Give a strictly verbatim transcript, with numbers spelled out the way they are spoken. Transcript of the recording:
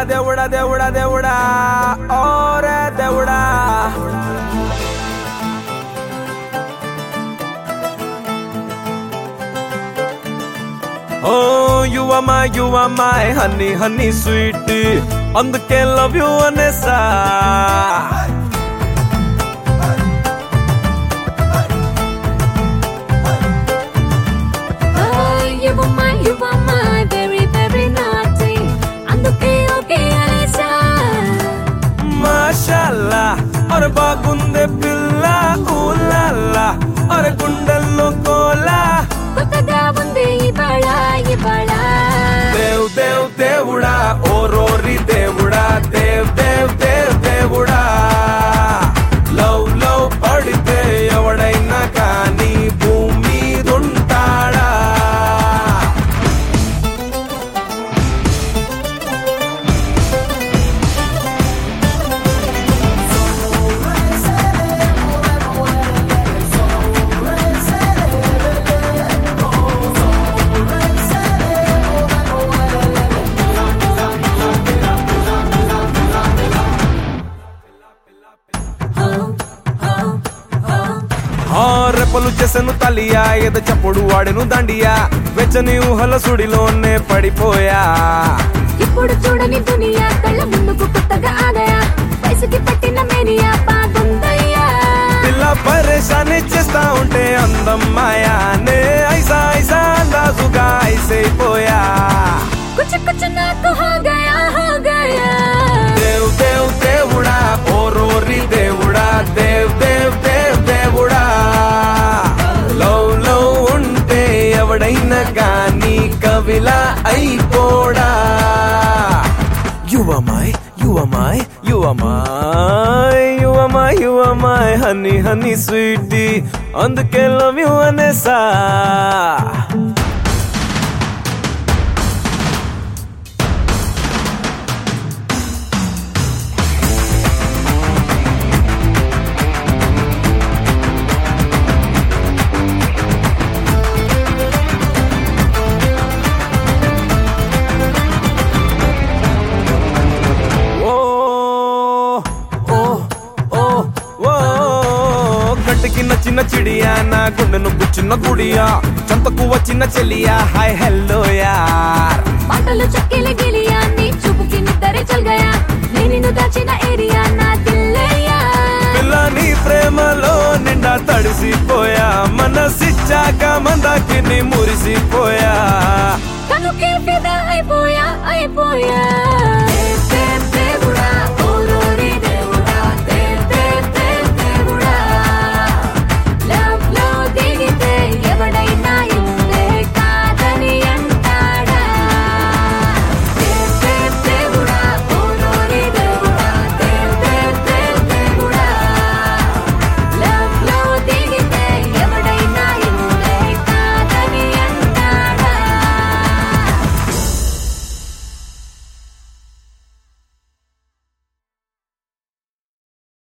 దేవుడా దేవుడా దేవుడా ఓరే దేవుడా Oh, you are my, you are my honey, honey sweet. అందుకే love you అనేసా Oh, you are my, you are my very, very naughty. అందుకే okay అనేసా మాషాల్లా అరే బాగుందే పిల్ల ఊలాలా అరే గుండెల్లో కోలా కొత్తగా ఉంది ఇవాళ ఇవాళ దేవ్ దేవ్ దేవుడా ఓ రోరి దేవుడా దేవ్ దేవ్ దేవ్ దేవుడా లవ్ లవ్ పడితే ఎవడైనా కానీ భూమి దుంటాడా రెప్పలు చేసను తలియా ఎద చప్పుడు వాడెను దండియా వెచ్చని ఊహల సుడిలోనే పడిపోయా ఇప్పుడు చూడని దునియా కళ్ళ ముందుకు కొత్తగా ఆదయా వయసుకి పట్టిన మేనియా బాగుందయ్యా పిల్ల పరేషాని చేస్తా ఉంటే అందం మాయానే ఐసా ఐసా అందాజుగా ఐసైపోయా కుచ కుచ నాకు హో గయా హో గయా దేవ్ దేవ్ దేవుడా ఓ రోరి దేవుడా దేవ్ దేవ్ దేవ్ దేవుడా లవ్ లవ్ ఉంటే ఎవడైనా కానీ కవిలా అయిపోడా You are my, you are my, you are my, you are my, you are my honey, honey sweetie. అందుకే love you అనేసా కంటికి నచ్చిన చిడియా నా గుండెను గుచ్చిన గుడియా చంతకు వచ్చిన చెలియా హాయ్ హెల్లో యార్ పాటలు చక్కెల గిలియా నీ చూపుకి నిద్దరే చల్ గయా నేను నిన్ను దాచిన ఏరియా నా దిల్లయ్యా పిల్ల నీ ప్రేమలో నిండా తడిసిపోయా మనసిచ్చాక మందాకి నీ మురిసిపోయా కనుకే ఫిదా అయిపోయా అయిపోయా